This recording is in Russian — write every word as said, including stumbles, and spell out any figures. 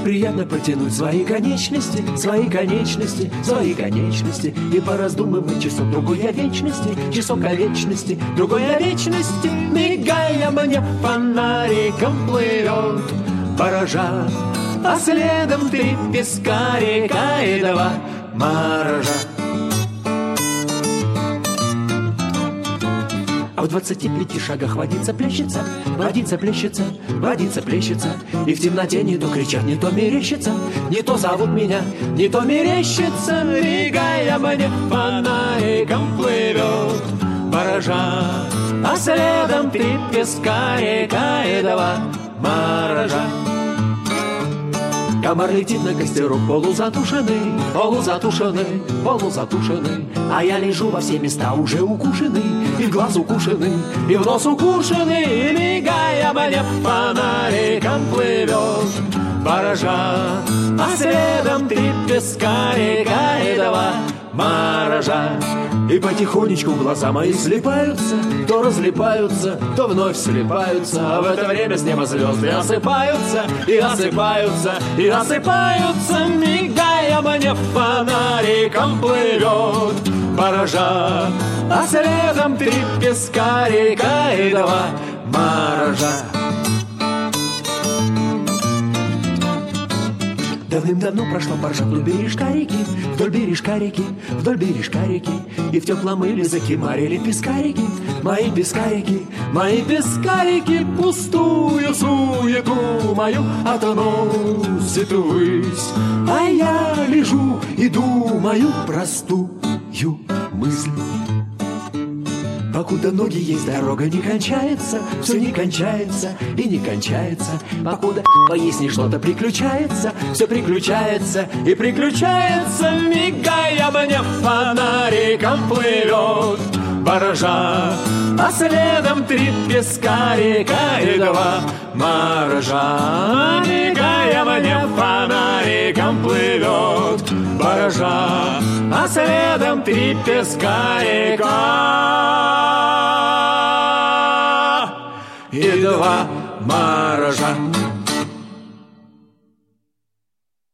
Приятно протянуть свои конечности, свои конечности, свои конечности и пораздумывать часок другой о вечности, часок о вечности, другой о вечности. Мигая мне фонариком плывет баржа, а следом три песка, река и два моржа. А в двадцати пяти шагах водится плещется, водится плещется, водится плещется, и в темноте не то кричат, не то мерещится, не то зовут меня, не то мерещится. Мигая мне фонариком плывет баржа, а следом три песка, река и два моржа. Комар летит на костерок полузатушенный, полузатушенный, полузатушенный, а я лежу во все места уже укушенный, и в глаз укушенный, и в нос укушенный, и мигая мне фонариком плывет баржа, а следом три песка, река и два моржа. И потихонечку глаза мои слипаются, то разлипаются, то вновь слипаются, а в это время с неба звезды осыпаются, и осыпаются, и осыпаются. Мигая мне фонариком плывет баржа, а следом три песка, река и два моржа. Давным-давно прошла баржа вдоль бережка реки, вдоль бережка реки, вдоль бережка реки, и в теплом мыле закимарили пескарики, мои пескарики, мои пескарики, пустую суету мою относит ввысь, а я лежу и думаю простую мысль. Покуда ноги есть, дорога не кончается, все не кончается и не кончается. Покуда поясни что-то приключается, все приключается и приключается. Мигая мне фонариком плывет баржа, а следом три песка, река и два моржа. Мигая мне фонариком плывет баржа, а следом три песка, река и два моржа.